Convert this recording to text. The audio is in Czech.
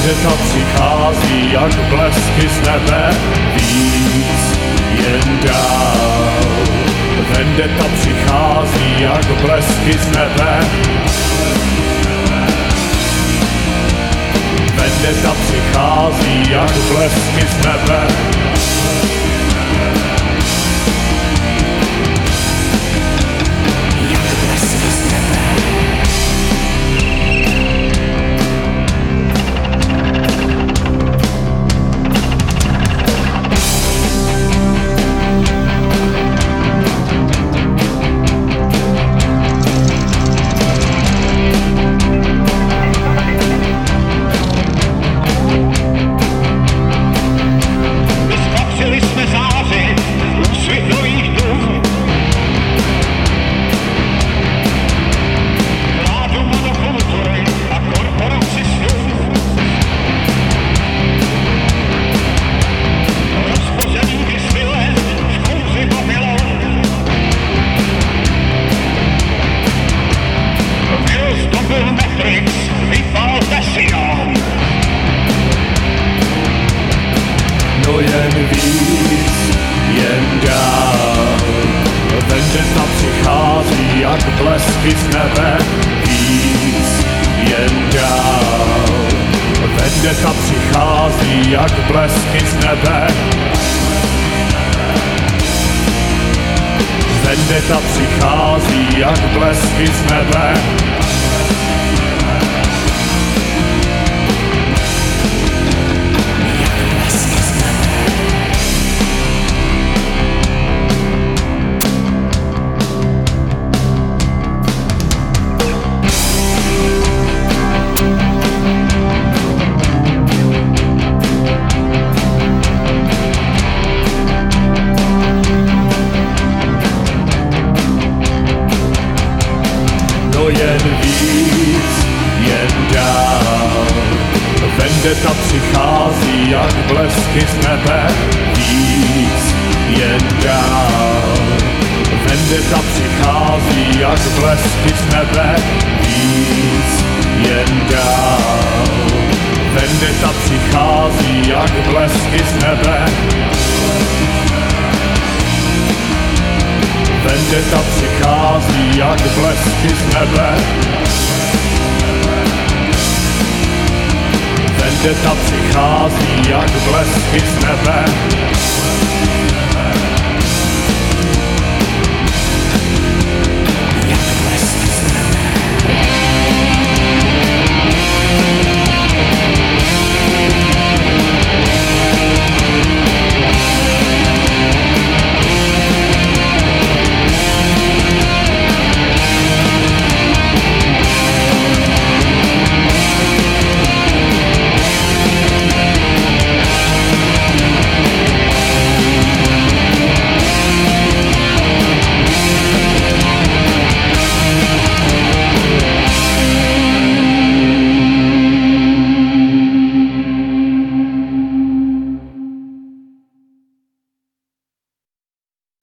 Vendetta přichází jak blesky z nebe, víc jen dál. Vendetta přichází jak blesky z nebe. Vendetta přichází jak blesky z nebe. No jen víc, jen dál. Vendetta přichází jak blesky z nebe, víc, jen dál. Vendetta přichází jak blesky z nebe. Vendetta přichází jak blesky z nebe. Jen víc, jen dál. Vendetta přichází jak blesky z nebe, víc, jen dál. Vendetta přichází jak blesky z nebe, víc, jen dál. Vendetta přichází jak blesky z nebe. Vendetta přichází jak blesky z nebe. Vendetta přichází jak blesky z nebe.